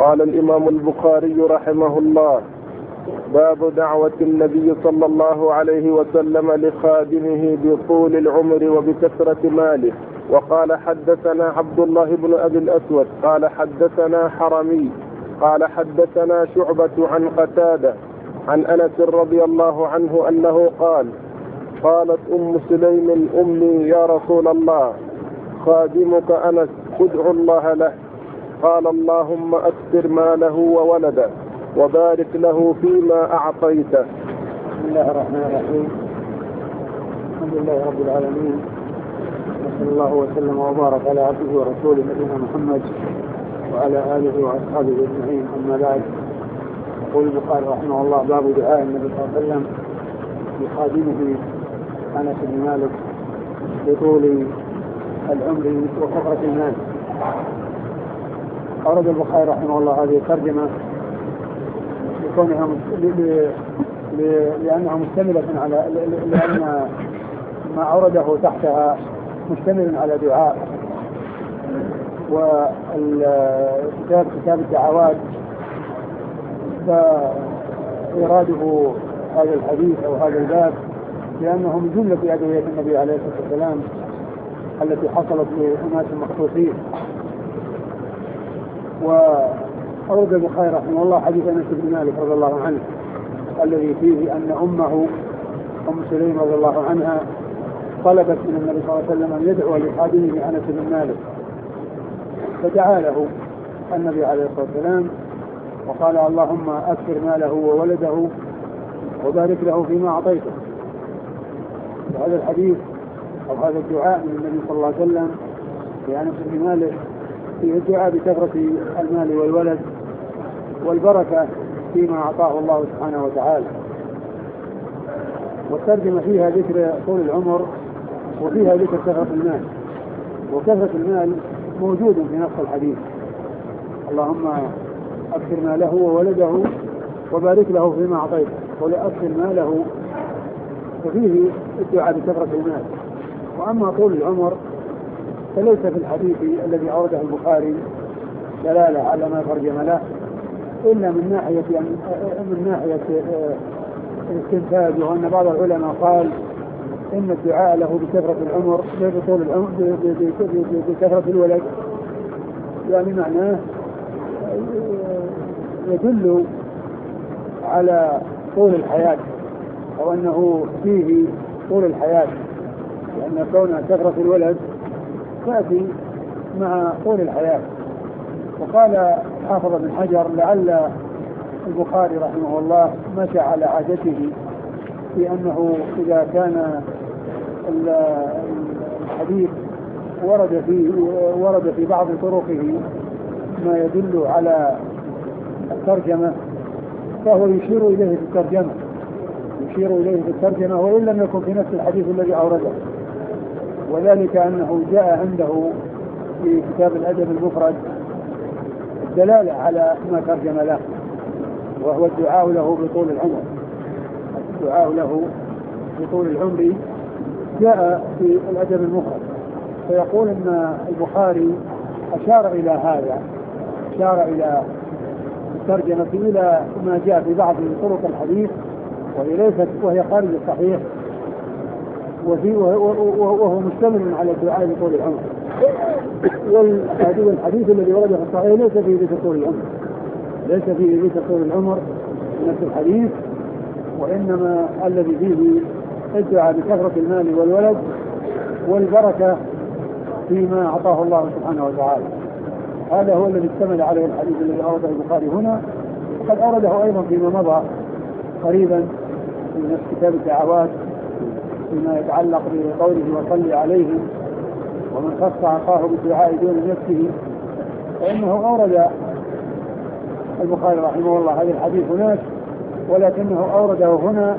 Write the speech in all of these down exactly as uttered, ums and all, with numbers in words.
قال الإمام البخاري رحمه الله: باب دعوة النبي صلى الله عليه وسلم لخادمه بطول العمر وبكثرة ماله. وقال: حدثنا عبد الله بن أبي الأسود قال حدثنا حرمي قال حدثنا شعبة عن قتادة عن أنس رضي الله عنه أنه قال: قالت أم سليم أمي: يا رسول الله، خادمك أنس ادع الله له. قال: اللهم أكثر ماله وولده وبارك له فيما أعطيته. بسم الله الرحمن الرحيم. الحمد لله رب العالمين، وصلى الله وسلم وبارك على عبده ورسوله نبينا محمد وعلى آله وأصحابه أجمعين، أما بعد. يقول البخاري رحمه الله: باب دعاء النبي صلى الله عليه وسلم لخادمه أنس بن مالك بطول العمر وكثرة المال. أورد البخاري رحمه الله هذه الترجمة لكونها لأنها مشتملة على لأن ما أورده تحتها مشتمل على دعاء، والكتاب كتاب الدعوات، فإراده هذا الحديث أو هذا الباب لأنه من جملة أدعية النبي عليه الصلاة والسلام التي حصلت لأناس مخصوصين. وأورد البخاري رحمه الله حديث أنس بن مالك رضي الله عنه الذي فيه أن أمه أم سليم رضي الله عنها طلبت من النبي صلى الله عليه وسلم أن يدعو لخادمه أنس بن مالك، فدعا له النبي عليه الصلاة والسلام وقال: اللهم أكثر ماله وولده وبارك له فيما أعطيته. وهذا الحديث أو هذا الدعاء من النبي صلى الله عليه وسلم لأنس بن مالك فيه الدعاء بكثرة المال والولد والبركة فيما أعطاه الله سبحانه وتعالى. والترجمة فيها ذكر طول العمر وفيها ذكر كثرة المال، وكثرة المال موجود في نص الحديث: اللهم أكثر ماله وولده وبارك له فيما أعطيته. ولأكثر ماله ففيه الدعاء بكثرة المال. وأما طول العمر فليس في الحديث الذي أورده البخاري دلالة على ما ترجم له، إلا من ناحية من ناحية الاستنتاج، وأن بعض العلماء قال إن الدعاء له بكثرة العمر بطول العمر بكثرة الولد، يعني معناه يدل على طول الحياة أو أنه فيه طول الحياة، لأن كون كثرة الولد تأتي مع طول الحياة. وقال حافظ بن حجر: لعل البخاري رحمه الله مشى على عادته في أنه إذا كان الحديث ورد في ورد في بعض طرقه ما يدل على الترجمة فهو يشير إليه في الترجمة يشير إليه في الترجمة وإن لم يكن في نفس الحديث الذي أورده. وذلك أنه جاء عنده في كتاب الأدب المفرد الدلالة على ما ترجم له، وهو الدعاء له بطول العمر. الدعاء له بطول العمر جاء في الأدب المفرد، فيقول أن البخاري أشار إلى هذا، أشار إلى الترجمة إلى ما جاء في بعض طرق الحديث وهي ليست وهي خارج الصحيح، وهو مشتمل على الدعاء بطول العمر. والحديث الذي ورد في الصحيح ليس فيه ذكر طول العمر ليس فيه ذكر طول العمر في نفس الحديث، وإنما الذي فيه الدعاء بكثرة المال والولد والبركة فيما أعطاه الله سبحانه وتعالى. هذا هو الذي اشتمل عليه الحديث الذي أورده البخاري هنا، وقد أورده أيضا فيما مضى قريبا في نفس كتاب الدعوات فيما يتعلق بقوله: وصلي عليهم ومن خص عصاه بالدعاء دون نفسه. فإنه أورد البخاري رحمه الله هذا الحديث هناك، ولكنه أورده هنا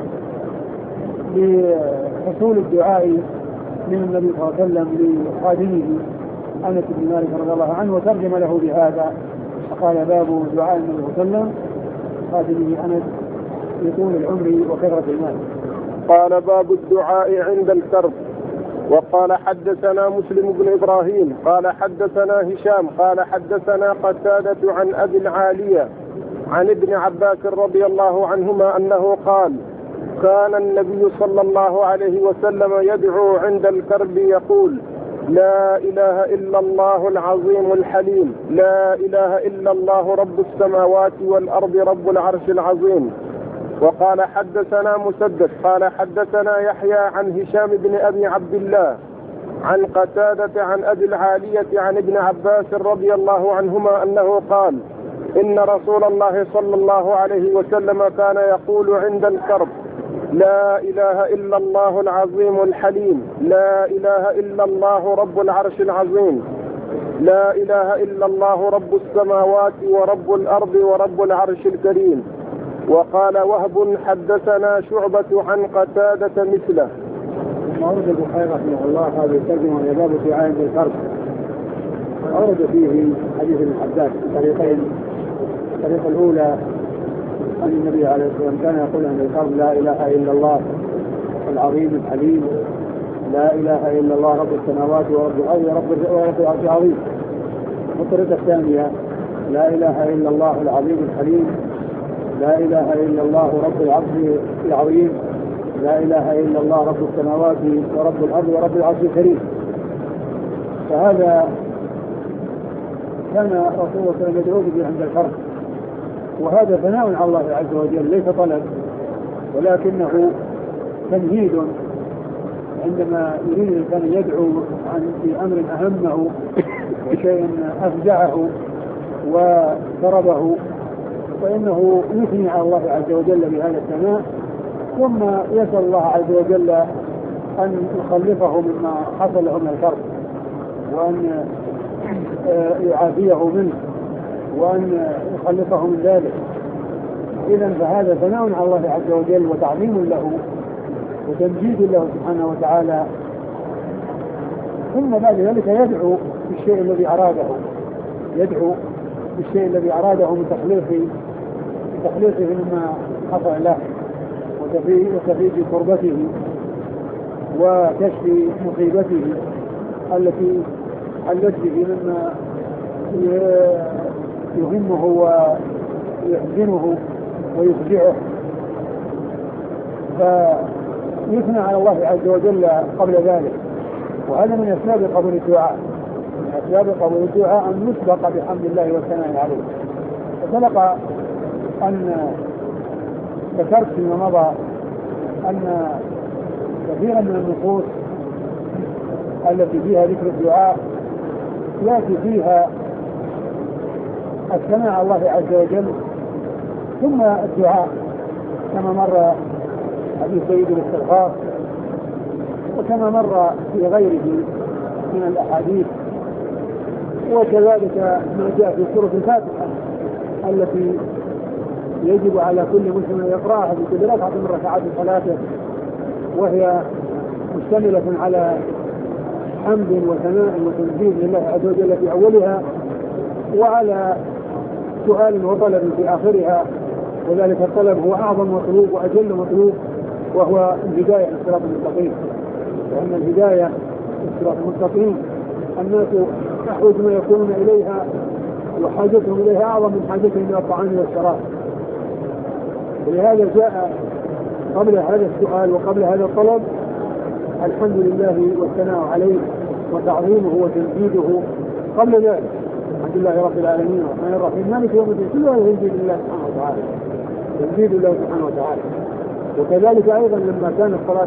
لحصول الدعاء من النبي صلى الله عليه وسلم لخادمه أنس بن مالك رضي الله عنه، وترجم له بهذا فقال: باب دعاء النبي صلى الله عليه وسلم خادمه أنس بطول العمر وكثرة المال. قال: باب الدعاء عند الكرب. وقال حدثنا مسلم بن إبراهيم قال حدثنا هشام قال حدثنا قتادة عن أبي العالية عن ابن عباس رضي الله عنهما أنه قال كان النبي صلى الله عليه وسلم يدعو عند الكرب يقول لا إله إلا الله العظيم الحليم لا إله إلا الله رب السماوات والأرض رب العرش العظيم. وقال حدثنا مسدد قال حدثنا يحيى عن هشام بن أبي عبد الله عن قتادة عن أبي العالية عن ابن عباس رضي الله عنهما أنه قال إن رسول الله صلى الله عليه وسلم كان يقول عند الكرب لا إله إلا الله العظيم الحليم لا إله إلا الله رب العرش العظيم لا إله إلا الله رب السماوات ورب الأرض ورب العرش الكريم. وقال وهب حدثنا شعبة عن قتادة مثله. ثم أورد البخاري رحمه الله هذه الترجمة إلى باب الدعاء عند الكرب. أورد فيه حديث ابن عباس بطريقين. الطريقة الأولى أن النبي عليه الصلاة والسلام كان يقول عند الكرب لا إله إلا الله العظيم الحليم لا إله إلا الله رب السماوات ورب الأرض ورب العرش العظيم. والطريقة الثانية لا إله إلا الله العظيم الحليم لا إله إلا الله رب العرش العظيم لا إله إلا الله رب السماوات ورب الأرض ورب العرش الكريم. فهذا كان رسول الله صلى الله عليه وسلم يدعو به عند الكرب، وهذا ثناء على الله عز وجل ليس طلب ولكنه تمهيد عندما يريد الإنسان يدعو عن في أمر أهمه وشيء أفزعه وضربه فإنه يثني على الله عز وجل بهذا الثناء ثم يسأل الله عز وجل أن يخلفه مما حصل له من الكرب وأن يعافيه منه وأن يخلصه من ذلك. إذن فهذا ثناء على الله عز وجل وتعظيم له وتمجيد له سبحانه وتعالى. ثم بعد ذلك يدعو بالشيء الذي أراده يدعو بالشيء الذي أراده من تخليصه تخليصه مما حصل له وتفيد كربته وكشف مصيبته التي حلت به مما يهمه ويحزنه ويفزعه. فيثنى على الله عز وجل قبل ذلك، وهذا من أسباب قبول الدعاء من أسباب قبول الدعاء أن نسبق بحمد الله والثناء عليه. وسبق أن ذكرت فيما مضى أن كثيرا من النصوص التي فيها ذكر الدعاء يأتي فيها الثناء على الله عز وجل ثم الدعاء، كما مر حديث سيد الاستغفار وكما مر في غيره من الأحاديث، وكذلك ما جاء في سورة الفاتحة التي يجب على كل مسلم يقرأها في كل ركعة من ركعات صلاته، وهي مشتملة على حمد وثناء وتمجيد لله عز وجل في أولها وعلى سؤال وطلب في آخرها، وذلك الطلب هو أعظم مطلوب وأجل مطلوب وهو الهداية للصراط المستقيم. وأن الهداية للصراط المستقيم الناس أحوج ما يكونون إليها وحاجتهم إليها أعظم من حاجتهم إلى الطعام والشراب. ولهذا جاء قبل هذا السؤال وقبل هذا الطلب الحمد لله والثناء عليه وتعظيمه وتمجيده قبل ذلك. الحمد لله رب العالمين الرحمن الرحيم مالك يوم الدين، كل هذا تمجيد الله سبحانه وتعالى تمجيد الله سبحانه وتعالى. وكذلك أيضا لما كانت صلاة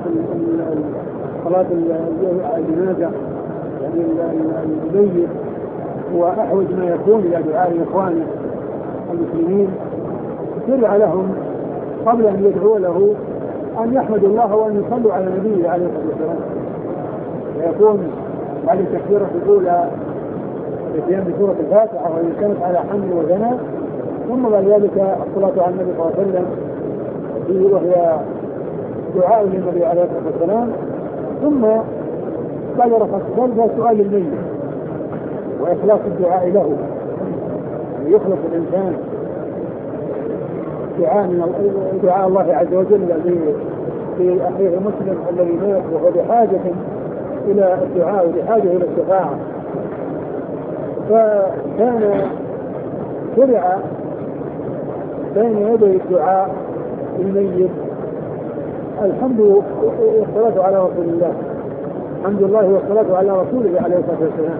صلاة الجنازة يعني الميت هو أحوج ما يكون إلى دعاء إخوانه المسلمين، شرع لهم قبل أن يدعو له أن يحمدوا الله وأن يصلوا على النبي عليه الصلاة والسلام، ويكون بعد التكبيرة الأولى الاتيان بسورة الفاتحة وهي كانت على حمد وثناء، ثم بعد ذلك الصلاة على النبي صلى الله عليه وسلم وهي دعاء للنبي عليه الصلاة والسلام، ثم بعد رفع ذلك سؤال الميت وإخلاص الدعاء له، يعني يخلص الإنسان دعاء من دعاء الله عز وجل في أخيه المسلم الذي مات وهو بحاجة إلى الدعاء ولحاجه إلى الشفاعة، فكان شرع بين يدي الدعاء الميت الحمد والصلاة على رسول الله، الحمد لله والصلاة على رسوله عليه الصلاة والسلام.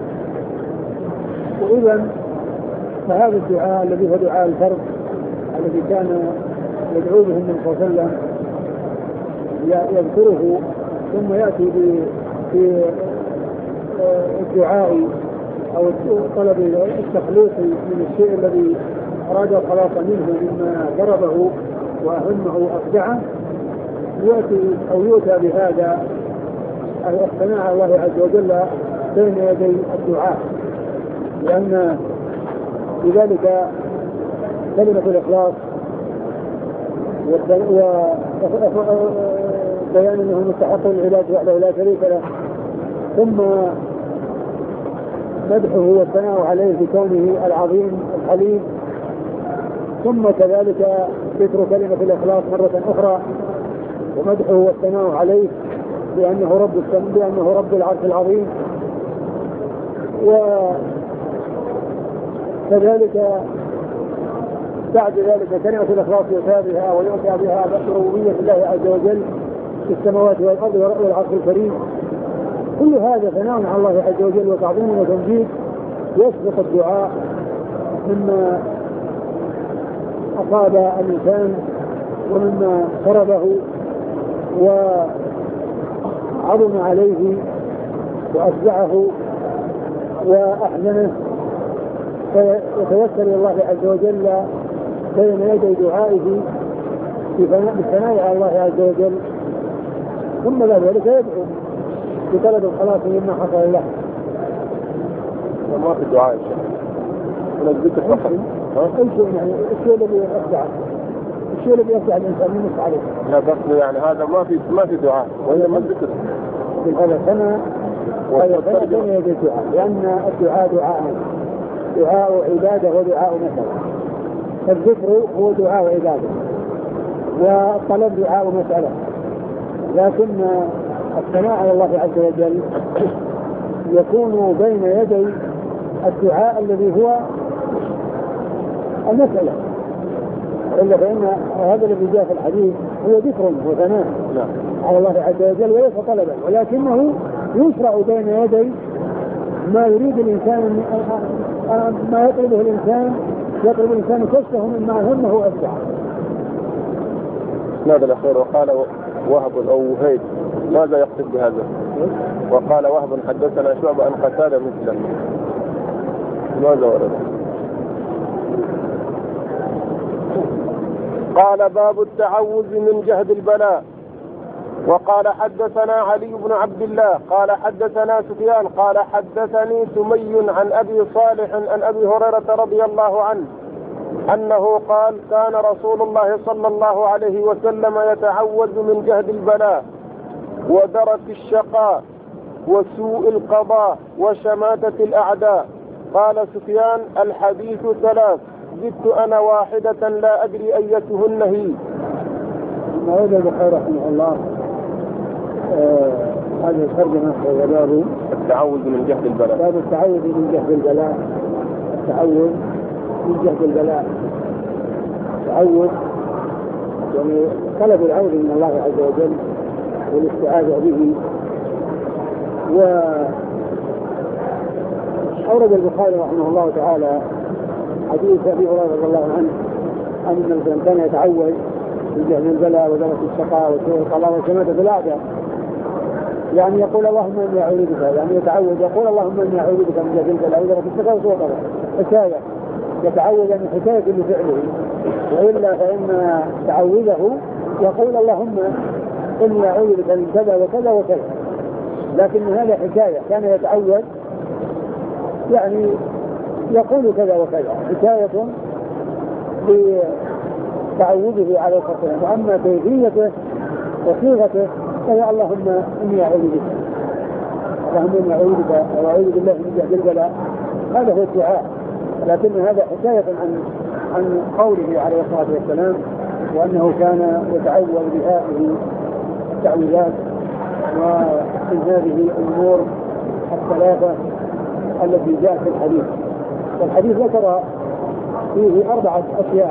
وإذا فهذا الدعاء الذي هو دعاء الفرد الذي كان يدعو به النبي صلى الله عليه وسلم يذكره ثم يأتي في الدعاء أو طلب التخليص من الشيء الذي أراد الخلاص منه مما ضربه وأهمه أفزعه، يأتي أو يؤتى بهذا الثناء على الله عز وجل بين يدي الدعاء، لأن بذلك كلمة الإخلاص وبيان أنه مستحق العلاج وحده لا شريك له، ثم مدحه والثناء عليه بكونه العظيم الحليم، ثم كذلك ذكر كلمة الإخلاص مرة أخرى ومدحه والثناء عليه بأنه رب السماء بأنه رب العرش العظيم، وكذلك بعد ذلك كلمة الإخلاص يؤتى بها ويؤتى بها بربوبية الله عز وجل في السماوات والأرض والعرش الكريم. كل هذا ثناء على الله عز وجل وتعظيم وتمجيد يسبق الدعاء مما أصاب الإنسان ومما قربه وعظم عليه وأفزعه وأحزنه، فيتوسل إلى الله عز وجل بين يدي دعائه بالثناء على الله عز وجل، ثم بعد ذلك يدعو بطلب الخلاص مما حصل له. وما في الدعاء من الذكر فقط. أي شيء يعني الشيء الذي يخدع الشيء الذي يخدع الإنسان يمس عليه. لا بس يعني هذا ما في ما في دعاء وإنما الذكر. هذا ثناء هذا ثناء بين يدي الدعاء، لأن الدعاء دعاء دعاء عبادة ودعاء مسألة. الذكر هو دعاء عبادة والطلب دعاء مسألة، لكن الثناء على الله عز وجل يكون بين يدي الدعاء الذي هو المسألة، إلا فإن هذا الذي جاء في الحديث هو ذكر وثناء على الله عز وجل وليس طلبا، ولكنه يشرع بين يدي ما يريد الإنسان ما يطلبه الإنسان يطلب الإنسان كشفه مما همه أفزع. هذا الأخير وقال وهب أو وهيب ماذا يقصد بهذا؟ وقال وهب حدثنا شعبة أن قتادة مثله، ماذا ورد؟ قال باب التعوذ من جهد البلاء. وقال حدثنا علي بن عبد الله قال حدثنا سفيان قال حدثني سمي عن أبي صالح عن أبي هريرة رضي الله عنه أنه قال كان رسول الله صلى الله عليه وسلم يتعوذ من جهد البلاء ودرك الشقاء وسوء القضاء وشماتة الأعداء. قال سفيان الحديث ثلاث زدت أنا واحدة لا أدري أيتهن هي. موعد البخاري رحمه الله آه هذه الترجمة هو باب التعوذ من جهد البلاء. باب التعوذ من جهد البلاء. التعوذ من جهد البلاء التعوذ يعني طلب العوذ من الله عز وجل والاستعاذة به. وأورد البخاري رحمه الله تعالى حديث أبي هريرة رضي الله عنه أن الإنسان كان يتعوذ من جهد البلاء ودرك الشقاء وسوء القضاء وشماتة الأعداء، يعني يقول اللهم إني أعوذ بك، يعني يتعوذ يقول اللهم إني أعوذ بك من جهد البلاء ودرك الشقاء وسوء القضاء، حكاية يتعوذ من حكاية لفعله، وإلا فإن تعوذه يقول اللهم إني أعوذ بك من كذا وكذا وكذا، لكن هذا حكاية كان يتعوذ يعني يقول كذا وكذا، حكاية بتعوذه عليه الصلاة والسلام. وأما كيفيته وصيغته فهي اللهم إني أعوذ بك، اللهم إني أعوذ بك وأعوذ بالله من جهد البلاء، هذا هو الدعاء، لكن هذا حكاية عن عن قوله عليه الصلاة والسلام وأنه كان يتعوذ بهذه التعويذات ومن هذه الأمور الثلاثة التي جاءت في الحديث. والحديث ذكر فيه أربعة أشياء: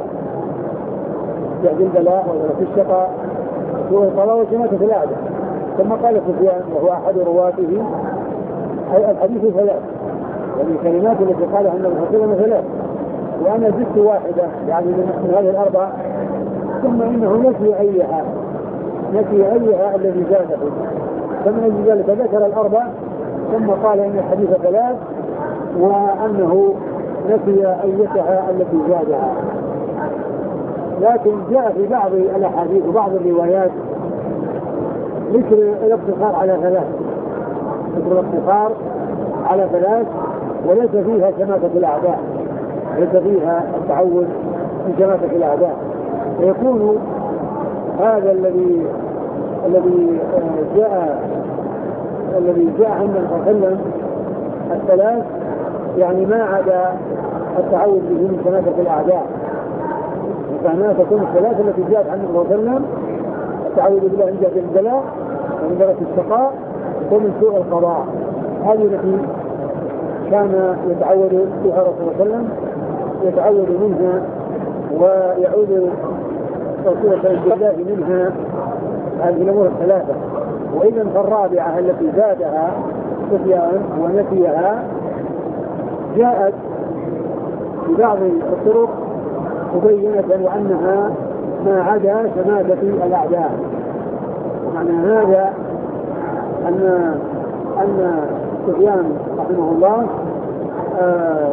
جهد البلاء وذرة الشقاء والقضاء وشماتة الأعداء. ثم قال سفيان وهو أحد رواته: أي الحديث ثلاث، يعني الكلمات التي قالها النبي صلى الله عليه وسلم ثلاث، وأنا زدت واحدة يعني من هذه الأربع، ثم إنه نسي أيها نسي أيها الذي زاده، فمن أجل ذلك ذكر الأربع ثم قال إن الحديث ثلاث وأنه نسي أيتها التي زادها. لكن جاء في بعض الأحاديث وبعض الروايات ذكر الاقتصار على ثلاث ذكر الاقتصار على ثلاث وليس فيها شماتة الأعداء، ليس فيها التعود من شماتة الأعداء. فيكون هذا الذي الذي جاء الذي جاء عن النبي صلى الله عليه وسلم الثلاث يعني ما عدا التعود به من شماتة الأعداء، فهنا تكون الثلاث التي جاءت عن النبي صلى الله عليه وسلم: التعود بالله من جهد البلاء ومن درجة الشقاء ومن سوء القضاء. هذه التي كان يتعود بها رسول الله صلى الله عليه وسلم، يتعود منها ويعود رسول الله صلى الله عليه وسلم منها هذه الأمور الثلاثة. وإذا فالرابعة التي زادها سفيان ونسيها جاءت ببعض الطرق مبينة وأنها ما عدا شماتة الأعداء. معنى هذا أن أن سفيان رحمه الله آه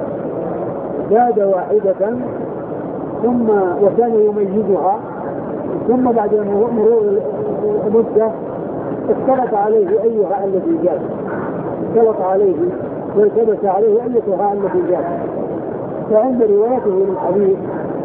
زاد واحدة ثم وكان يميزها، ثم بعد مرور مدة اختلط عليه أيها التي جاءت اختلط عليه والتبس عليه أيتها التي جاءت. فعند روايته للحديث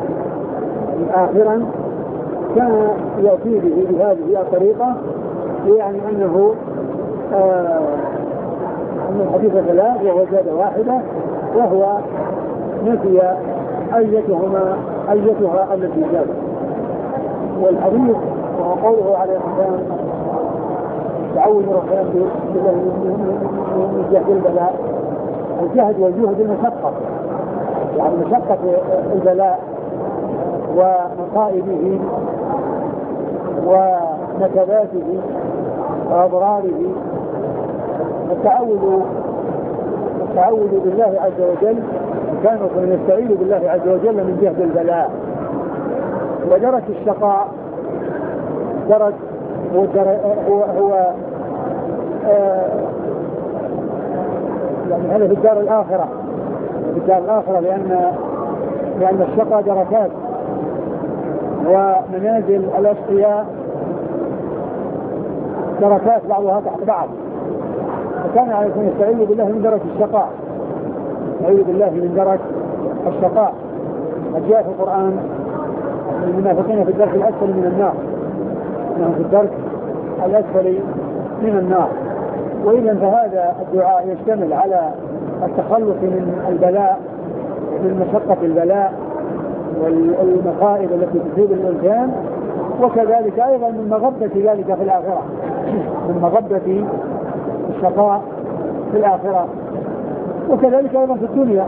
آخرا كان يأتي به بهذه الطريقة، يعني أنه آه أن الحديث ثلاث وهو زاد واحدة، وهو نسي أيتهما أيتها التي جاءت. والحديث وهو قوله عليه السلام: تعود ربنا بالله من جهد البلاء. الجهد والجهد المشقة، يعني مشقة البلاء ومصائبه ونكباته وأضراره. التعوذ التعوذ بالله عز وجل كانوا يستعيذ بالله عز وجل من جهد البلاء. ودرك الشقاء درك هو هو آه يعني هذا في الدار الآخرة في الدار الآخرة لأن لأن الشقاء دركات، ومنازل الأشقياء دركات بعضها تحت بعض. فكان عليه أن يستعيذ بالله من درك الشقاء، يستعيذ بالله من درك الشقاء. جاء في القرآن: المنافقين في الدرك الأسفل من النار، انهم في الدرك الأسفل من النار. وإذا فهذا الدعاء يشتمل على التخلص من البلاء، من مشقة البلاء والمصائب التي تصيب الإنسان، وكذلك أيضا من مغبة ذلك في الآخرة، من مغبة الشقاء في الآخرة، وكذلك أيضا في الدنيا،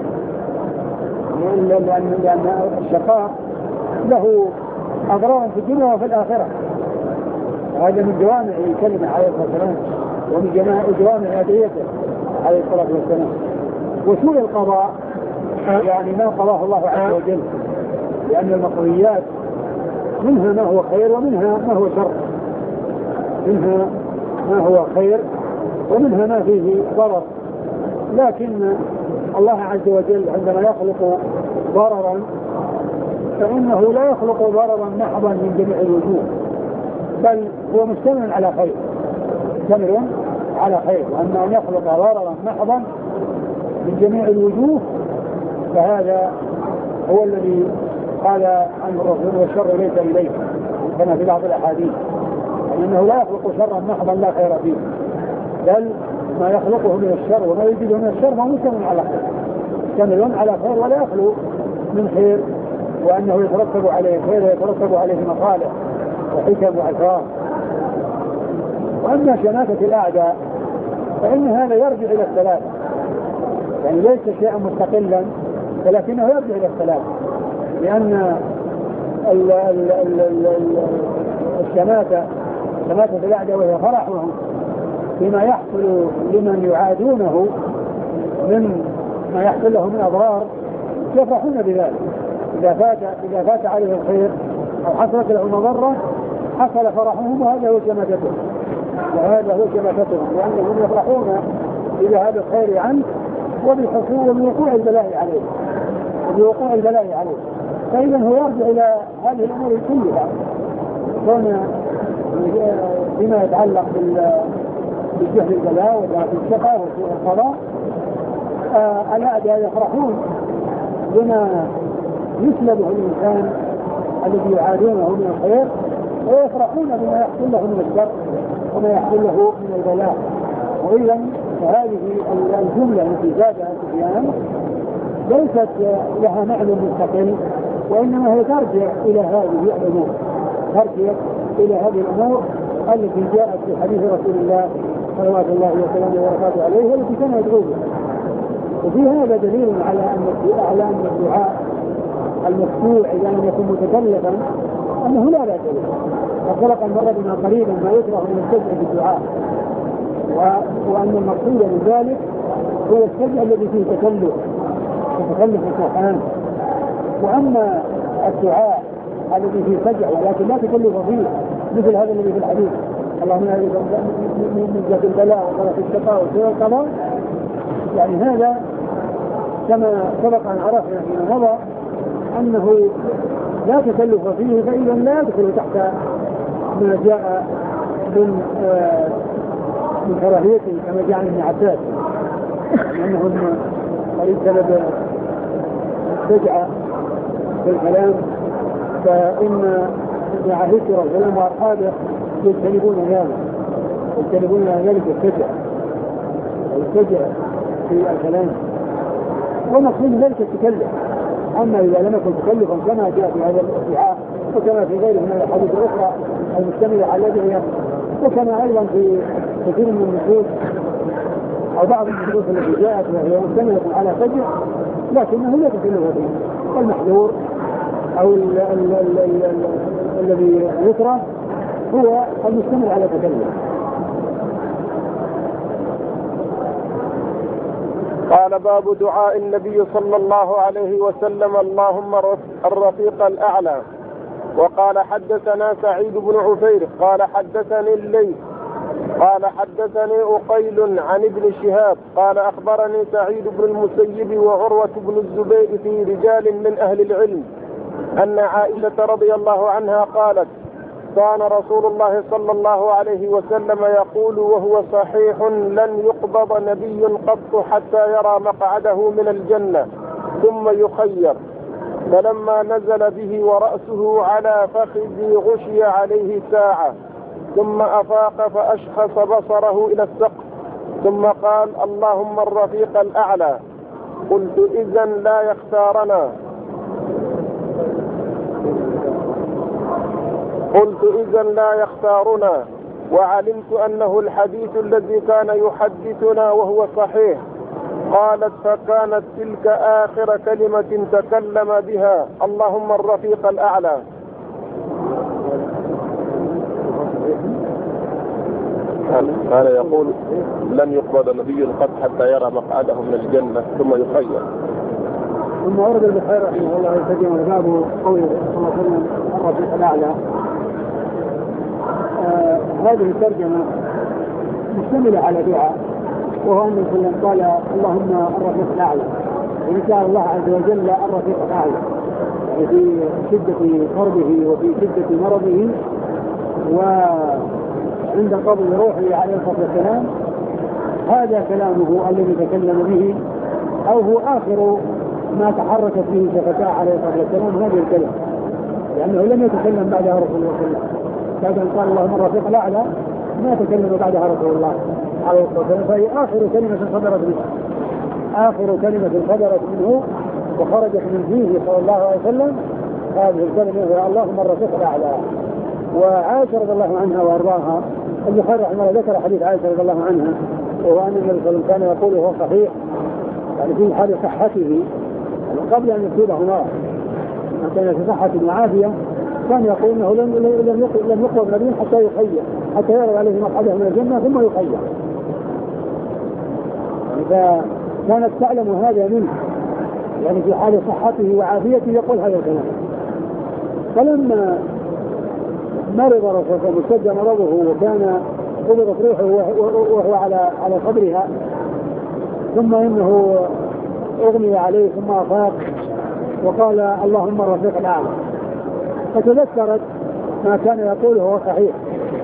لأن, لأن الشقاء له أضرار في الدنيا وفي الآخرة. هذا من جوامع كلمة عليه الصلاة والسلام ومن جوامع أدعيته عليه الصلاة والسلام. وسوء القضاء يعني ما قضاه الله عز وجل، لأن المقضيات منها ما هو خير ومنها ما هو شر، منها ما هو خير ومنها ما فيه ضرر. لكن الله عز وجل عندما يخلق ضررا فإنه لا يخلق ضررا محضا من جميع الوجوه، بل هو مشتمل على خير، مشتمل على خير. وأما أن يخلق ضررا محضا من جميع الوجوه فهذا هو الذي قال عن الرسول: والشر ليس إليك، كما في بعض الأحاديث، لأنه لا يخلق شرا محضا لا خير فيه، بل ما يخلقه من الشر وما يجده من الشر فهو مشتمل على خير، مشتمل على خير ولا يخلو من خير، وأنه يترتب عليه خير ويترتب عليه مصالح وحكم وأسرار. وأما شماتة الأعداء فإن هذا يرجع إلى الثلاث، يعني ليس شيئا مستقلا ولكنه يرجع إلى الثلاث، لأن ال ال ال ال ال الشماتة شماتة الأعداء وهي فرحهم بما يحصل لمن يعادونه من ما يحصل له من أضرار، يفرحون بذلك. إذا فات إذا فات عليه الخير أو حصلت له مضرة حصل فرحهم، وهذا هو شماتتهم وهذا هو شماتتهم لأنهم يفرحون بذهاب الخير عنه وبالحصول وبوقوع البلاء عليه وبوقوع البلاء عليه. فإذا هو يرجع إلى هذه الأمور كلها، كون بما يتعلق بالجهل البلاء والشقاء وسوء القضاء. آه الأعداء يفرحون بما يسلبه الإنسان الذي يعادونه من الخير، ويفرحون بما يحصل له من الشر وما يحصل له من البلاء. وإذا فهذه الجملة التي زادها سفيان ليست لها معنى مستقل، وإنما هي ترجع إلى هذه الأمور ترجع إلى هذه الأمور التي جاءت في حديث رسول الله صلوات الله وسلامه وبركاته عليه والتي كان يدعو بها. وفي هذا دليل على أن على أن الدعاء المفتوح إذا لم يكن متكلفا أنه لا بأس به. وسبق أن مر بنا قريبا ما يكره من السجع بالدعاء، وأن المقصود من ذلك هو السجع الذي فيه تكلف تكلف القرآن. وأما الدعاء الذي فيه سجع ولكن لا تكلف فيه مثل هذا الذي في الحديث اللهم اعذ من جهة البلاء وطرف الشقاء وسوء القضاء، يعني هذا كما سبق أن عرفنا فيما مضى أنه لا تكلف فيه، فإذا لا يدخل تحت ما جاء من آه من كراهيته كما جاء عن ابن عباس أنهم قد سبب السجع في الكلام، فإن عهد رسول الله وأصحابه يجتنبون ذلك يجتنبون ذلك السجع السجع في الكلام، ومقصود ذلك التكلف. أما إذا لم يكن تكلفا كما جاء في هذا الدعاء وكما في غيره من الأحاديث الأخرى المشتملة على الأدعية، وكما أيضا في كثير من النصوص أو بعض النصوص التي جاءت وهي مشتملة على سجع لكنه لا تكلف فيه. المحذور أو ال ال ال ال ال الذي يكره هو المشتمل على تكلف. قال باب دعاء النبي صلى الله عليه وسلم اللهم الرفيق الأعلى. وقال حدثنا سعيد بن عفير قال حدثني الليث قال حدثني أقيل عن ابن شهاب قال أخبرني سعيد بن المسيب وعروة بن الزبير في رجال من أهل العلم أن عائشة رضي الله عنها قالت كان رسول الله صلى الله عليه وسلم يقول وهو صحيح لن يقبض نبي قط حتى يرى مقعده من الجنة ثم يخير. فلما نزل به ورأسه على فخذي غشي عليه ساعة ثم أفاق فأشخص بصره إلى السقف ثم قال اللهم الرفيق الأعلى. قلت إذن لا يختارنا قلت إذن لا يختارنا وعلمت أنه الحديث الذي كان يحدثنا وهو صحيح. قالت فكانت تلك آخر كلمة تكلم بها اللهم الرفيق الأعلى. كان يقول لن يقبض نبي قط حتى يرى مقعده من الجنة ثم يخير. ثم ورد البخاري رحمه الله يتكلم عن باب قوله صلى الله عليه وسلم الرفيق الأعلى. آه هذه الترجمة مشتملة على دعاء، وهو أن وسلم قال اللهم الرفيق الأعلى، ونسأل الله عز وجل الرفيق الأعلى في شدة كربه وفي شدة مرضه وعند قبض روحه عليه الصلاة والسلام. هذا كلامه الذي تكلم به أو هو آخر ما تحركت به شفتاه عليه الصلاة والسلام هذه الكلمة، لأنه لم يتكلم بعدها رسول الله صلى الله عليه وسلم. بعد أن قال اللهم الرفيق الأعلى ما تكلم بعدها رسول الله عليه الصلاة والسلام، فهي آخر كلمة صدرت منه آخر كلمة صدرت منه وخرجت من فيه صلى الله عليه وسلم. هذه الكلمة هي اللهم الرفيق الأعلى. وعائشة رضي الله عنها وأرضاها البخاري رحمه الله ذكر حديث عائشة رضي الله عنها وهو أن النبي صلى الله عليه وسلم كان يقول وهو صحيح يعني في حال صحته قبل أن يصيبه مرض كان في صحة وعافية كان يقول أنه لم لم لم يقبض نبي حتى يخير حتى يرى عليه مقعده من الجنة ثم يخير. فكانت تعلم هذا منه يعني في حال صحته وعافيته يقول هذا الكلام. فلما مرض رسول الله اشتد مرضه وكان قبضت روحه وهو على على صدرها ثم انه اغمي عليه ثم افاق وقال اللهم الرفيق الاعلى فتذكرت ما كان يقوله وهو صحيح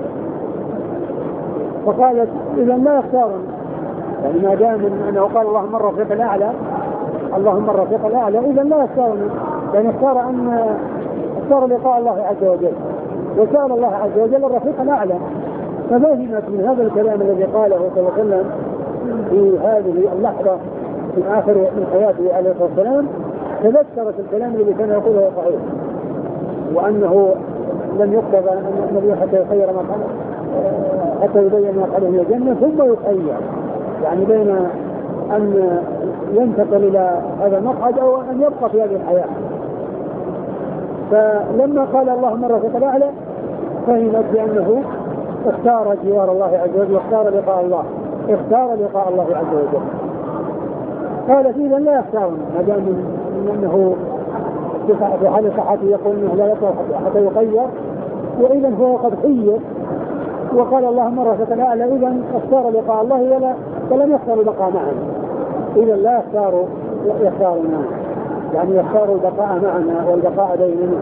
فقالت اذا لا يختارن يعني ما دام انه قال اللهم الرفيق الاعلى اللهم الرفيق الاعلى اذا لا يختارن يعني اختار ان اختار لقاء الله عز وجل وسأل الله عز وجل الرفيق الأعلى. ففهمت من هذا الكلام الذي قاله صلى الله عليه وسلم في هذه اللحظة في آخر من حياته عليه الصلاة والسلام تذكرت الكلام الذي كان يقوله صحيح وأنه لم يقبض النبي حتى يخير مقعده حتى يبين مقعده من الجنة ثم يخير يعني بين أن ينتقل إلى هذا المقعد أو أن يبقى في هذه الحياة. فلما قال اللهم الرفيق الأعلى فهمت بأنه اختار جوار الله عز وجل واختار لقاء الله اختار لقاء الله عز وجل. قالت إذا لا يختار ما دام أنه في حال صحته يقول أنه لا يقرأ حتى يخير وإذا هو قد خير وقال اللهم الرفيق الأعلى إذا اختار لقاء الله ولا ولم يختار البقاء معنا إذا لا يختار يختارنا يعني يختار البقاء معنا والبقاء بيننا.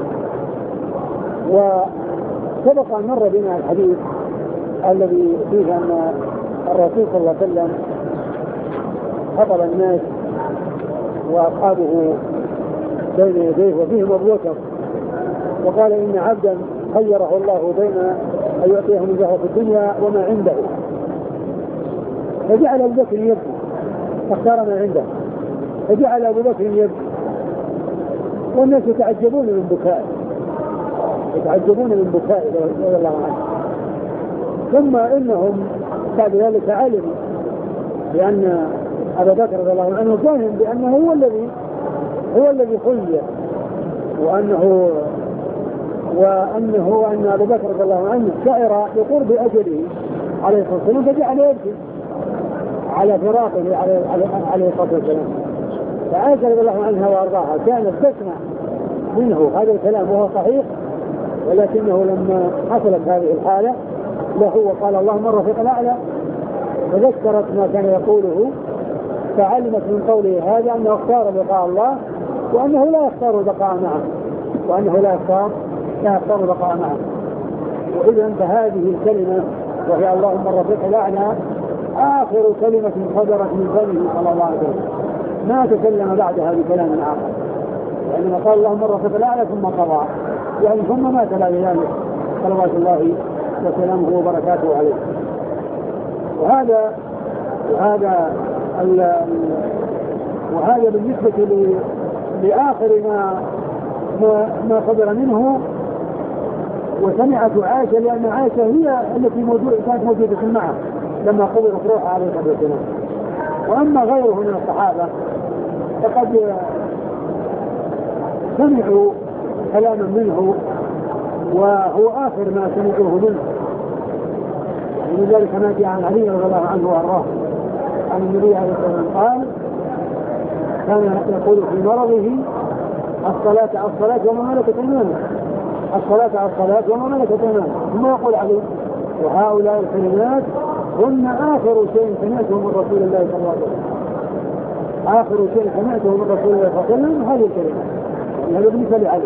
وسبق أن مر بنا الحديث الذي فيه أن الرسول صلى الله عليه وسلم خطب الناس وأصحابه بين يديه وفيهم أبو بكر وقال إن عبدا خيره الله بين أن يعطيه من زهرة الدنيا وما عنده فجعل أبو بكر يبكي فاختار ما عنده فجعل أبو بكر يبكي والناس يتعجبون من بكائه يتعجبون من بكائه رضي الله عنه. ثم إنهم بعد ذلك علموا بأن أبا بكر رضي الله عنه فهم بأنه هو الذي هو الذي خير وأنه وأنه وأن أبا بكر رضي الله عنه سائر بقرب أجله عليه الصلاة والسلام فجعل يبكي على فراقه عليه الصلاة والسلام. فعائشة رضي الله عنها وأرضاها كانت تسمع منه هذا الكلام وهو صحيح ولكنه لما حصلت هذه الحالة له وقال اللهم الرفيق الأعلى فذكرت ما كان يقوله فعلمت من قوله هذا أنه اختار لقاء الله وأنه لا يختار البقاء معه وأنه لا يختار لا يختار البقاء معه. وإذا فهذه الكلمة وهي اللهم الرفيق الأعلى آخر كلمة صدرت من فمه صلى الله عليه وسلم ما تكلم بعدها بكلام آخر لأنه قال اللهم الرفيق الأعلى ثم قضى يعني ثم مات بعد ذلك صلوات الله وسلامه وبركاته عليه. وهذا وهذا وهذا بالنسبة لآخر ما ما, ما صدر منه. وسمعت عائشة لأن عائشة هي التي موجودة كانت موجودة معه لما قبضت روحها عليه الصلاة والسلام. وأما غيره من الصحابة فقد سمعوا كلاما منه وهو آخر ما سمعوه منه. من ذلك ما جاء عن علي رضي الله عنه وأرضاه عن النبي عليه الصلاة والسلام قال كان يقول في مرضه الصلاة على الصلاة وما ملكت أيمانه الصلاة على الصلاة وما ملكت أيمانه ثم يقول عليه وهؤلاء الكلمات هن آخر شيء سمعته من رسول الله صلى الله عليه وسلم آخر شيء سمعته من رسول الله صلى الله عليه وسلم هذه الكلمات يعني هذا بالنسبة لعلي.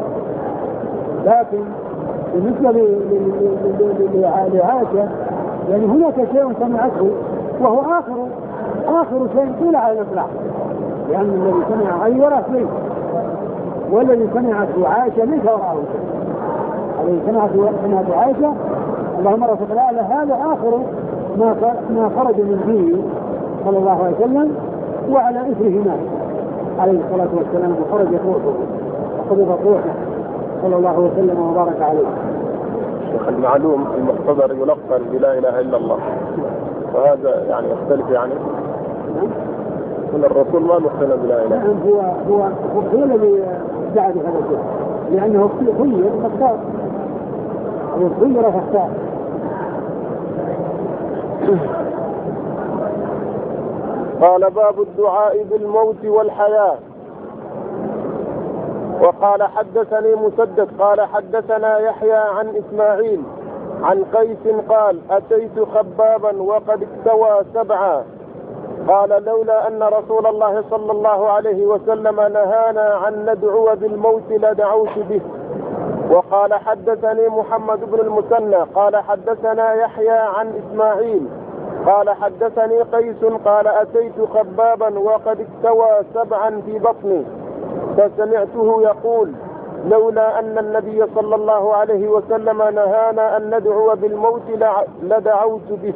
لكن بالنسبة لعائشة يعني هناك شيء سمعته وهو آخر آخر شيء طول على الإطلاق لأن الذي سمع علي وراء شيء والذي سمعته عائشة ليس وراءه شيء. الذي سمعته عائشة اللهم رفق الأعلى هذا آخر ما ما خرج من فيه صلى الله عليه وسلم وعلى إثره مات عليه الصلاة والسلام وخرجت روحه وقبضت روحه صلى الله عليه وسلم وبارك عليه. المعلوم المحتضر يلقن بلا إله إلا الله، وهذا يعني يختلف يعني من الرسول ما مقتنع بلا إله. نعم هو هو هو الذي دعا بهذا الشيء، لأنه خير فاختار، هو خير فاختار. قال باب الدعاء بالموت والحياة. وقال حدثني مسدد قال حدثنا يحيى عن إسماعيل عن قيس قال أتيت خبابا وقد اكتوى سبعا قال لولا أن رسول الله صلى الله عليه وسلم نهانا عن ندعو بالموت لدعوت به. وقال حدثني محمد بن المثنى قال حدثنا يحيى عن إسماعيل قال حدثني قيس قال أتيت خبابا وقد اكتوى سبعا في بطني فسمعته يقول لولا أن النبي صلى الله عليه وسلم نهانا أن ندعو بالموت لدعوت به.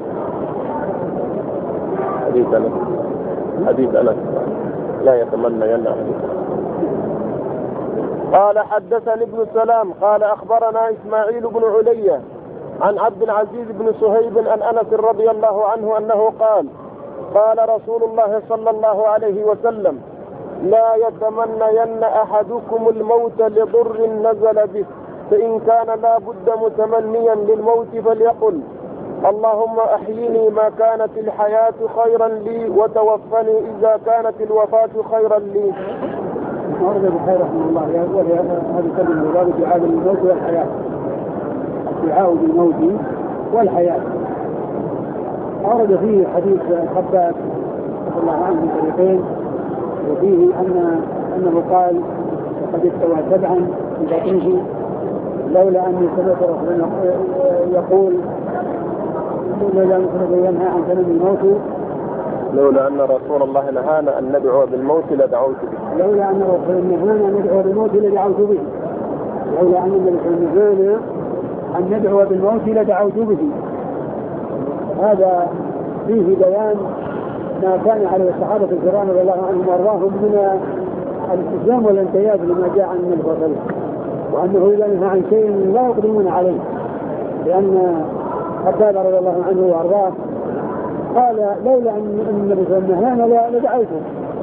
حديث أنس حديث أنس لا يتمنى ينا حديث. قال حدثني ابن سلام قال أخبرنا إسماعيل بن علية عن عبد العزيز بن صهيب عن أنس رضي الله عنه أنه قال قال رسول الله صلى الله عليه وسلم لا يتمنين أحدكم الموت لضر نزل به فإن كان لا بد متمنيا للموت فليقل اللهم أحيني ما كانت الحياة خيرا لي وتوفني إذا كانت الوفاة خيرا لي. ورد البخاري رحمه الله يقول هذا كلمة باب الدعاء بالموت والحياة، الدعاء بالموت والحياة. ورد فيه حديث خباب رضي الله عنه من طريقين، وفيه أن أنه قال وقد استوى سبعا في بطنه لولا أني سمعت رسولا يقول لولا أن ينهى عن تمني الموت لولا أن رسول الله نهانا أن ندعو بالموت لدعوت به. لولا أن رسول الله نهانا أن ندعو بالموت لدعوت به. لولا أن النبي نهانا أن ندعو بالموت لدعوت به. هذا فيه بيان ما كان عليه الصحابة الكرام رضي الله عنهم وأرضاهم من الاستسلام والانقياد لما جاء عن النبي صلى الله عليه وسلم، وأنه إذا نهى عن شيء لا يقدمون عليه، لأن خباب رضي الله عنه وأرضاه قال لولا أن النبي صلى الله عليه وسلم لدعوته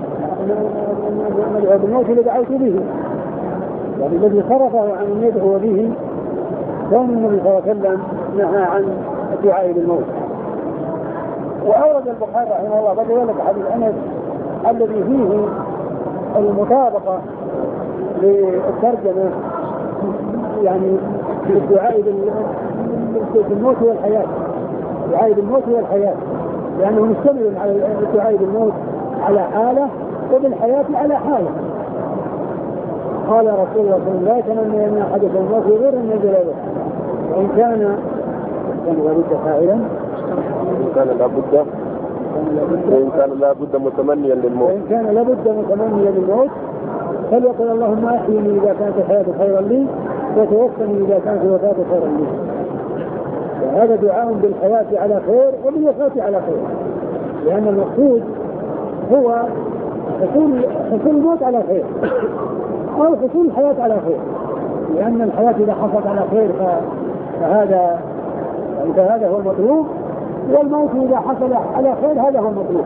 ندعو بالموت لدعوت به، يعني الذي صرفه عن أن يدعو به كان النبي صلى الله عليه وسلم نهى عن الدعاء بالموت. وأورد البخاري رحمه الله بعد ذلك حديث أنس الذي فيه المطابقة للترجمة يعني بالدعاء بالموت والحياة، الدعاء بالموت والحياة، لأنه مشتمل على الدعاء بالموت على حالة وبالحياة على حالة. قال رسول الله صلى الله عليه وسلم لا يتمنى أن أحدث الموت غير من جلاله وإن كان كان لابد فاعلا كان لابد وإن كان لابد متمنيا للموت وإن كان لابد متمنيا للموت فليقل اللهم أحيني إذا كانت الحياة خيرا لي وتوفني إذا كانت الوفاة خيرا لي. وهذا دعاء بالحياة على خير وبالوفاة على خير، لأن المقصود هو حصول حصول الموت على خير أو حصول الحياة على خير، لأن الحياة إذا حصلت على خير فهذا فهذا هو المطلوب، والموت إذا حصل على خير هذا هو المطلوب.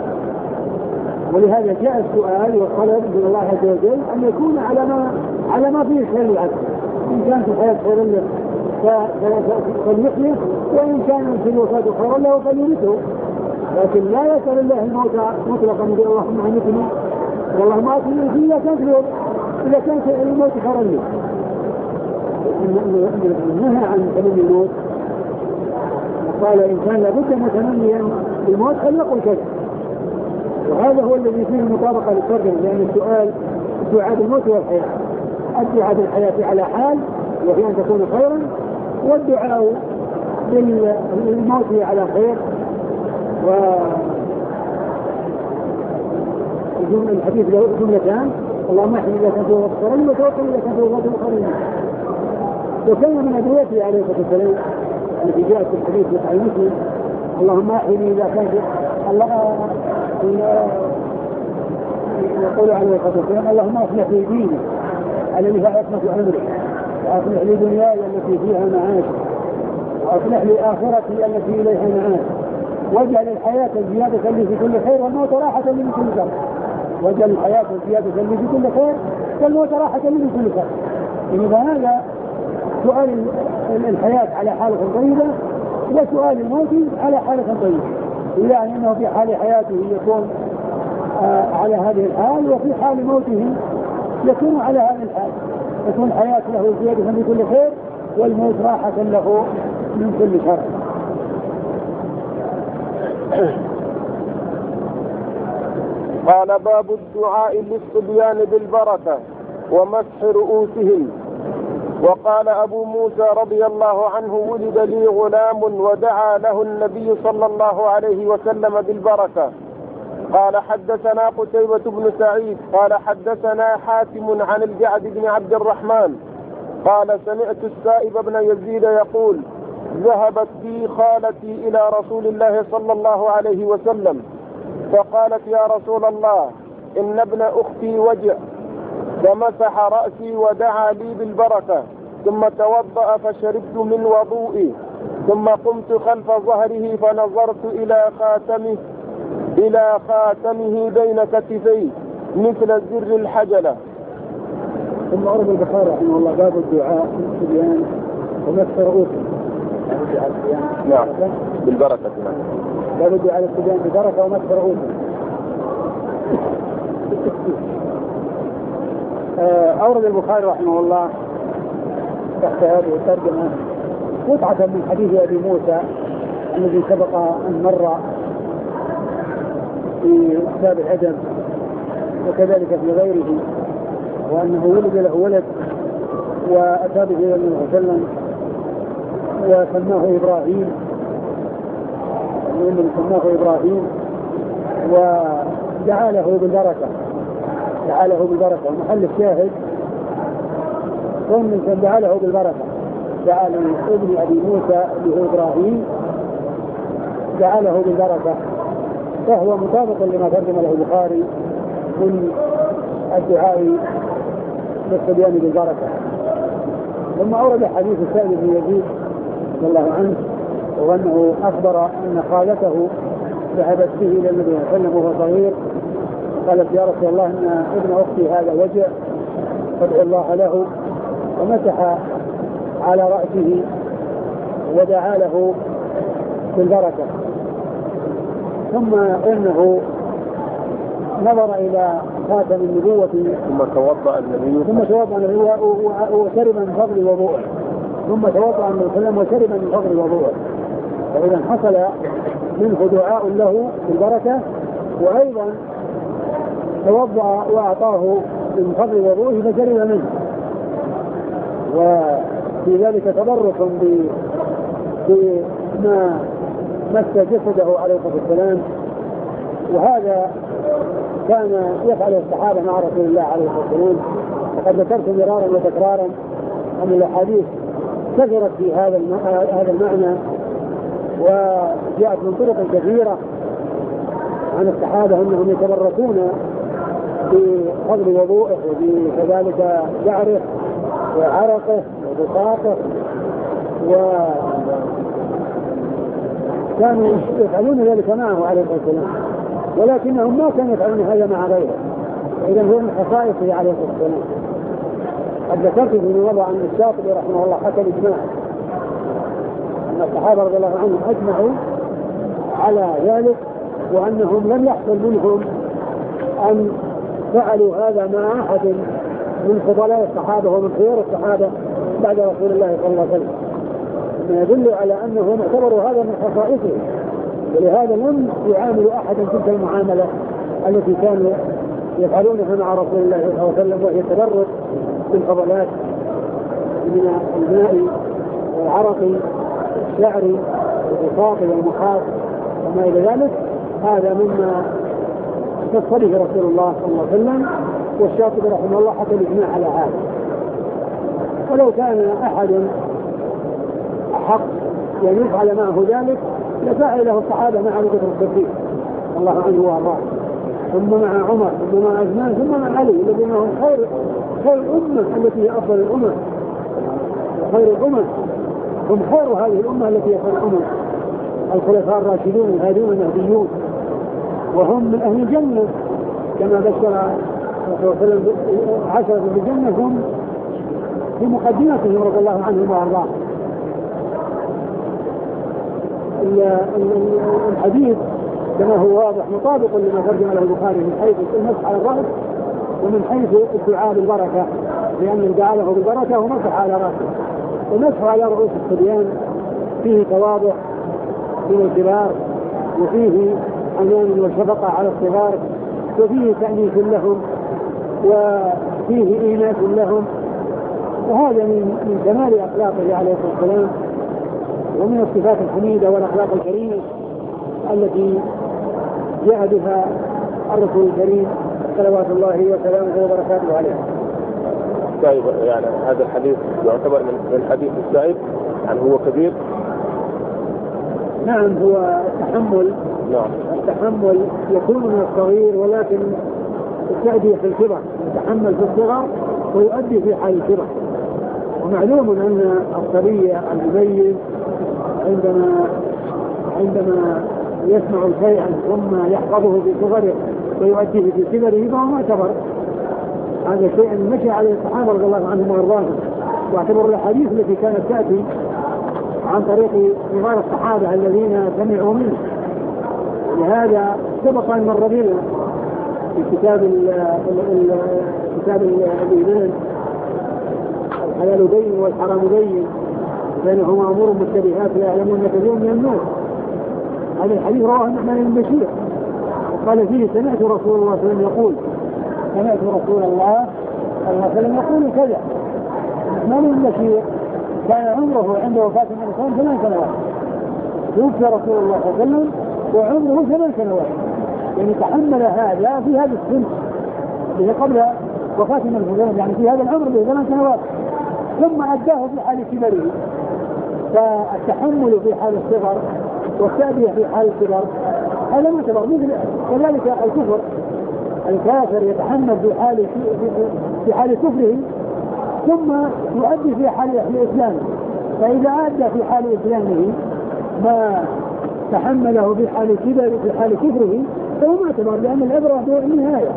ولهذا جاء السؤال والطلب من الله عز وجل أن يكون على ما على ما فيه خير العبد، إن كانت الحياة خيرا له فليحيي وإن كان في الوفاة خيرا له فليمته، لكن لا يسأل الله الموت مطلقا يقول اللهم أمتني واللهم أتني فيه إذا كانت إذا كانت الموت خيرا له. نهى عن تمني الموت قال إن كان لابد متمنيا للموت فليقل كذا، وهذا هو الذي فيه المطابقة للترجمة، لأن السؤال الدعاء بالموت والحياة، الدعاء بالحياة على حال وهي أن تكون خيرا، والدعاء بالموت على خير. والحديث له جملتان اللهم احيي إذا كانت الوفاة خيرا لي وتوفني إذا كانت الوفاة خيرا لي. وكان من أدعيته عليه الصلاة والسلام التي جاءت في الحديث في صحيح مسلم اللهم احيني إذا كانت الله يقول عليه الصلاة والسلام اللهم اصلح في ديني الذي هو عصمة أمري وأصلح لي دنياي التي فيها معاش، وأصلح لي آخرتي التي إليها معاش، واجعل الحياة زيادة لي في كل خير والموت راحة لي من كل شر. واجعل الحياة زيادة لي في كل خير والموت راحة لي من كل شر. إذا هذا سؤال الحياة على حالة طيبة، وسؤال الموت على حالة طيبة، يعني أنه في حال حياته يكون آه على هذه الحال، وفي حال موته يكون على هذه الحال، تكون الحياة له زيادة من كل خير والموت راحة له من كل شر. قال باب الدعاء للصبيان بالبركة ومسح رؤوسهم. وقال أبو موسى رضي الله عنه ولد لي غلام ودعا له النبي صلى الله عليه وسلم بالبركة. قال حدثنا قتيبة بن سعيد قال حدثنا حاتم عن الجعد بن عبد الرحمن قال سمعت السائب بن يزيد يقول ذهبت بي خالتي إلى رسول الله صلى الله عليه وسلم فقالت يا رسول الله إن ابن أختي وجع، فمسح رأسي ودعا لي بالبركة، ثم توضأ فشربت من وضوئي، ثم قمت خلف ظهره فنظرت إلى خاتمه إلى خاتمه بين كتفيه مثل زر الحجلة. ثم أورد البخاري رحمه الله باب الدعاء للصبيان ومسح رؤوسهم. نعم بالبركة. باب الدعاء للصبيان بالبركة ومسح رؤوسهم. أورد البخاري رحمه الله تحت هذه الترجمة قطعة من حديث أبي موسى الذي سبق أن مر في كتاب الأدب وكذلك في غيره، وأنه ولد له ولد وأتى به إلى النبي صلى الله عليه وسلم وسماه إبراهيم، النبي سماه إبراهيم ودعا له بالبركة، دعا له بالبركة. ومحل الشاهد ثم دعا له بالبركة، دعا لابن أبي موسى لإبراهيم دعا له بالبركة، فهو مطابق لما ترجم له البخاري من الدعاء للصبيان بالبركة. ثم أورد حديث السائب بن يزيد رضي الله عنه وأنه أخبر أن خالته ذهبت به إلى النبي صلى الله عليه وسلم وهو صغير، قالت يا رسول الله إن ابن أختي هذا وجع فادعو الله له، ومسح على رأسه ودعا له بالبركة. ثم إنه نظر إلى خاتم النبوة ثم توضأ النبي ثم توضأ النبي وشرب من فضل وضوءه ثم توضأ النبي صلى الله عليه وسلم وشرب من فضل وضوءه، فإذا حصل منه دعاء له بالبركة، وأيضا توضأ وأعطاه من فضل وضوءه فشرب منه، وفي ذلك تبرك بما مس جسده عليه الصلاة والسلام. وهذا كان يفعل الصحابة مع رسول الله عليه الصلاة والسلام، وقد ذكرت مرارا وتكرارا أن الأحاديث كثرت في هذا هذا المعنى، وجاءت من طرق كثيرة عن الصحابة أنهم يتبركون بفضل وضوءه وكذلك شعره وعرقه وبساطه، وكانوا يفعلون ذلك معه عليه الصلاة والسلام، ولكنهم ما كانوا يفعلون هذا مع غيره، إذا هو من خصائصه عليه الصلاة والسلام. قد ذكرت في موضع أن الشاطبي رحمه الله حكى الإجماع أن الصحابة رضي الله عنهم أجمعوا على ذلك، وأنهم لم يحصل منهم أن فعلوا هذا مع أحد من فضلاء الصحابة ومن خيار الصحابة بعد رسول الله صلى الله عليه وسلم، ما يدل على أنهم اعتبروا هذا من خصائصه، ولهذا لم يعاملوا أحدا تلك المعاملة التي كانوا يفعلونها مع رسول الله صلى الله عليه وسلم، وهي التبرك بالفضلات من الماء والعرق والشعر والبساط والمخاط وما إلى ذلك. هذا مما اختص به رسول الله صلى الله عليه وسلم، والشاطبي رحمه الله حكى الإجماع على هذا. ولو كان أحد أحق أن يفعل معه ذلك لفعله الصحابة مع أبي بكر الصديق الله عنه وارضاه، ثم مع عمر، ثم مع عثمان، ثم مع علي، الذين هم خير خير الأمة التي هي أفضل الأمة وخير الأمم هم خير هذه الأمة التي هي خير الأمم الخلفاء الراشدون الهادون المهديون، وهم من أهل الجنة كما بشر صلى الله عليه وسلم عشرة بالجنة هم في مقدمتهم رضي الله عنهم وأرضاهم. الحديث كما هو واضح مطابق لما ترجم له البخاري من حيث المسح على الرأس ومن حيث الدعاء بالبركة، لأن الدعاء له بالبركة ومسح على رأسه. ومسح على رؤوس الصبيان فيه تواضع من الكبار، وفيه حنان وشفقة على الصغار، وفيه تأنيس لهم، وفيه إيناس لهم، وهذا من من كمال أخلاقه عليه الصلاة والسلام، ومن الصفات الحميدة والأخلاق الكريمة التي جاء بها الرسول الكريم صلوات الله وسلامه وبركاته عليه. طيب يعني هذا الحديث يعتبر من الحديث السائب، يعني هو كبير؟ نعم، هو التحمل. نعم. التحمل يكون من الصغير، ولكن التأدية في الكبر، يتحمل في الصغر ويؤدي في حال الكبر. ومعلوم أن الصبي المميز عندما عندما يسمع شيئا ثم يحفظه في صغره ويؤديه في كبره فهو معتبر. هذا شيء مشى عليه الصحابة رضي الله عنهم وارضاهم، واعتبر الحديث التي كانت تأتي عن طريق كبار الصحابة الذين سمعوا منه. لهذا سبق أن مر بنا في كتاب ال ال كتاب الإيمان الحلال بين والحرام بين بينهما أمور مشتبهات لا يعلمون كثير من الناس. هذا الحديث رواه النعمان بن بشير وقال فيه سمعت رسول الله صلى الله عليه وسلم يقول سمعت رسول الله صلى الله عليه وسلم يقول كذا. النعمان بن بشير كان عمره عند وفاة النبي صلى الله عليه وسلم ثمان سنوات، توفي رسول الله صلى الله عليه وسلم وعمره ثمان سنوات، يعني تحمل هذا في هذا السن اللي قبل وفاة النبي صلى الله عليه وسلم، يعني في هذا العمر به ثمان سنوات، ثم أداه في حال كبره. فالتحمل في حال الصغر والتأدية في حال الكبر هذا معتبر. مثل كذلك الكفر، الكافر يتحمل في حال في حال كفره ثم يؤدي في حال الإسلام، فإذا أدى في حال إسلامه ما تحمله في حال كبر في حال كفره فهو معتبر، لأن العبرة بالنهاية.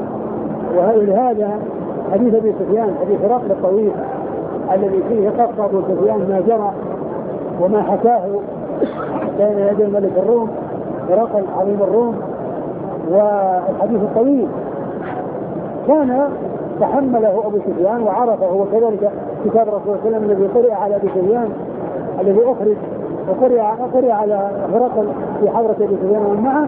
ولهذا حديث أبي سفيان حديث هرقل الطويل الذي فيه قصة أبو سفيان ما جرى وما حكاه بين يدي الملك الروم هرقل عظيم الروم، والحديث الطويل كان تحمله أبو سفيان وعرفه، وكذلك كتاب رسول الله صلى الله عليه وسلم الذي قرئ على أبي سفيان الذي أخرج وقرئ قرئ على هرقل في حضرة أبي سفيان ومن معه،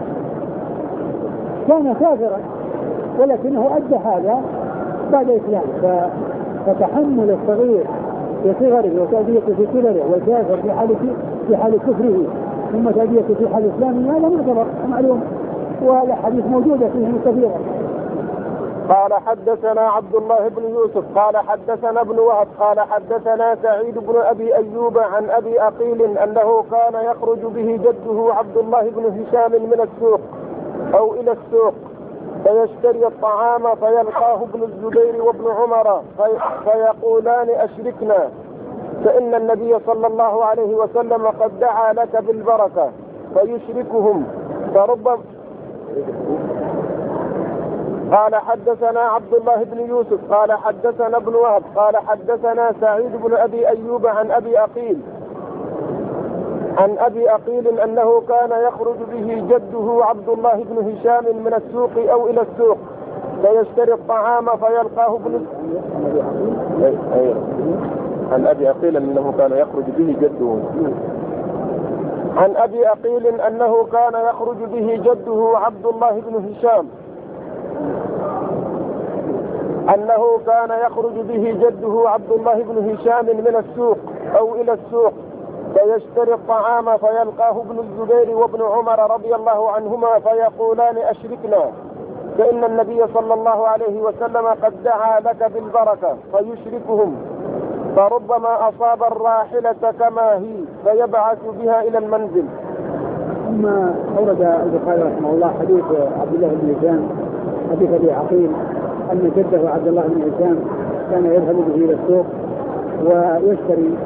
كان كافرا ولكنه أدى هذا بعد إسلامه. فتحمل الصغير في صغره وتأدية في كبره والكافر في حال في حال كفره ثم تأدية في حال إسلامه هذا معتبر معلوم، والحديث موجودة فيه كثيرا. قال حدثنا عبد الله بن يوسف قال حدثنا ابن وهب قال حدثنا سعيد بن أبي أيوب عن أبي أقيل أنه كان يخرج به جده عبد الله بن هشام من السوق أو إلى السوق فيشتري الطعام فيلقاه ابن الزبير وابن عمر في فيقولان أشركنا، فإن النبي صلى الله عليه وسلم قد دعا لك بالبركة، فيشركهم فربما. قال حدثنا عبد الله بن يوسف قال حدثنا ابن وهب قال حدثنا سعيد بن أبي أيوب عن أبي أقيل عن أبي أقيل أنه كان يخرج به جده عبد الله بن هشام من السوق أو إلى السوق فيشتري الطعام فيلقاه ابن أيوة. عن أبي أقيل أنه كان يخرج به جده عن أبي أقيل أنه كان يخرج به جده عبد الله بن هشام أنه كان يخرج به جده عبد الله بن هشام من السوق أو إلى السوق فيشتري الطعام فيلقاه ابن الزبير وابن عمر رضي الله عنهما فيقولان أشركنا، فإن النبي صلى الله عليه وسلم قد دعا لك بالبركة، فيشركهم فربما أصاب الراحلة كما هي فيبعث بها إلى المنزل. ثم أورد البخاري رحمه الله حديث عبد الله بن هشام حديث أبي عقيل أن جده عبد الله بن هشام كان يذهب به إلى السوق ويشتري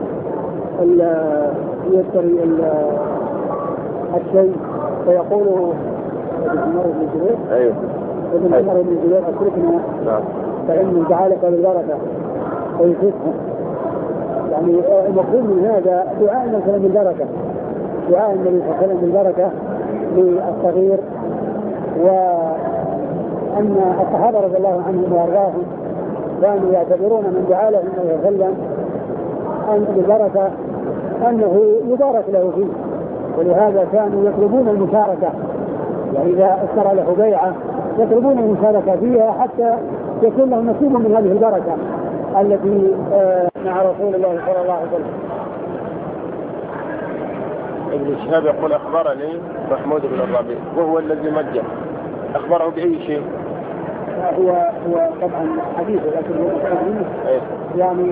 يشتري الشيء فيقول ابن عمر بن الزبير ايوه ابن عمر بن الزبير اتركنا فإن جعلك بالبركة ويفيدها. يعني المقصود من هذا دعاء مثلا بالبركة، دعاء النبي صلى الله عليه وسلم بالبركة للصغير، وأن الصحابة رضي الله عنهم وأرضاهم كانوا يعتبرون من دعا له النبي صلى الله عليه وسلم أن بالبركة أنه يبارك له فيه، ولهذا كانوا يطلبون المشاركة، يعني إذا اشترى له بيعة يطلبون المشاركة فيها حتى يكون له نصيب من هذه البركة التي مع رسول الله صلى الله عليه وسلم. ابن شهاب يقول أخبرني محمود بن الربيع وهو الذي مجد، أخبره بأي شيء؟ هو هو طبعا حديث لكن هو أيه. يعني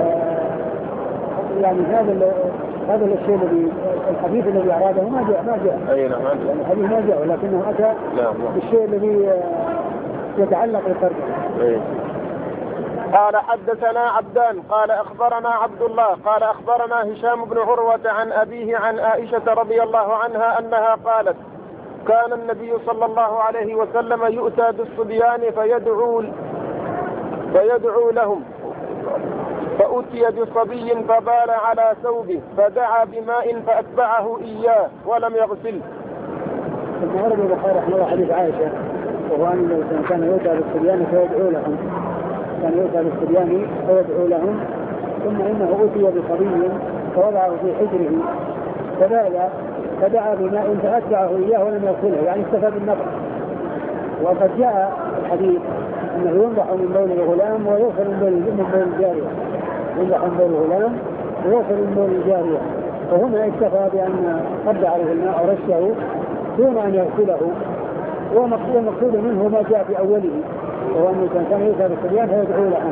يعني هذا هذا الشيء الذي الحديث الذي أراده ما جاء ما جاء أي نعم يعني الحديث ما جاء، ولكنه أتى بالشيء الذي يتعلق بالترجمة. أيه. قال حدثنا عبدان قال أخبرنا عبد الله قال أخبرنا هشام بن عروة عن أبيه عن عائشة رضي الله عنها أنها قالت كان النبي صلى الله عليه وسلم يؤتى بالصبيان فيدعو فيدعو لهم، فأتي بصبي فبال على ثوبه فدعا بماء فأتبعه إياه ولم يغسله. ثم ورد البخاري رحمه الله حديث عائشة وهو أن كان يؤتى بالصبيان فيدعو لهم، كان يؤتى بالصبيان فيدعو لهم، ثم إنه أتي بصبي فوضعه في حجره فبال فدعا بماء فأتبعه إياه ولم يغسله، يعني استفاد النفع. وقد جاء الحديث أنه ينضح من بول الغلام ويغسل من بول الجارية، ينضح من بول الغلام ويغسل من بول الجارية، فهنا اكتفى بأن قد عليه الماء ورشه دون أن يغسله، والمقصود منه ما جاء في أوله وهو أنه كان يؤتى بالصبيان فيدعو له.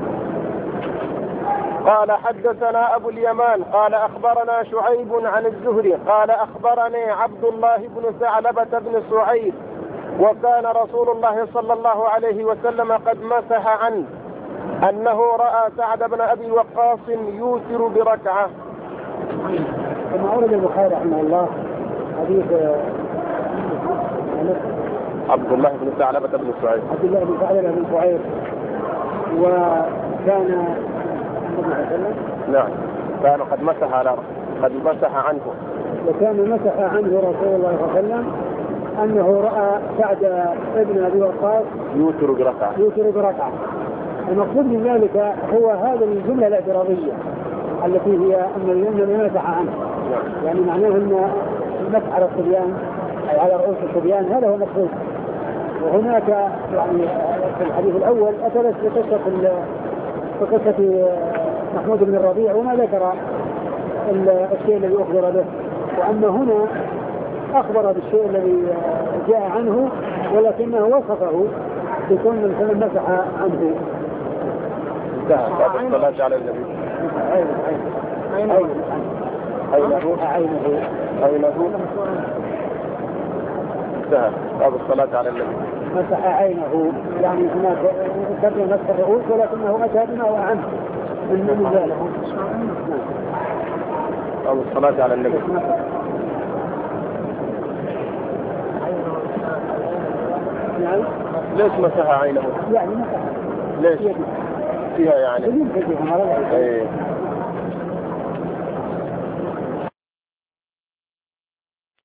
قال حدثنا أبو اليمان قال أخبرنا شعيب عن الزهري قال أخبرني عبد الله بن ثعلبة بن سعيد وكان رسول الله صلى الله عليه وسلم قد مسح عنه أنه رأى سعد بن أبي وقاص يوتر بركعة. ثم أورد البخاري رحمه الله حديث عبد الله بن ثعلبة بن سعيد عبد الله بن ثعلبة بن سعيد وكان نعم كان قد مسح على قد مسح عنه وكان مسح عنه رسول الله صلى الله عليه وسلم أنه رأى سعد ابن أبي وقاص يوتر بركعة يوتر بركعة. المقصود من ذلك هو هذا الجملة الاعتراضية التي هي أن اليمن مسح عنه، يعني معناه أن المسح على الصبيان أي على رؤوس الصبيان هذا هو المقصود. وهناك يعني في الحديث الأول أتلت بقصة بقصة محمود بن الربيع وما ذكر الشيء الذي أخبر به، وأما هنا أخبر بالشيء الذي جاء عنه ولكنه وصفه بكون من سلم مسح عنه. انتهى الصلاة على النبي. عينه عينه عينه عينه عينه انتهى باب الصلاة على النبي. مسح عينه يعني هناك تبدو مسح الرؤوس ولكنه أتى بما هو عنه من ذلك. باب الصلاة على النبي. نعم. ليش مسح عينه؟ يعني مسح. ليش؟ فيها يعني. فيها. ايه.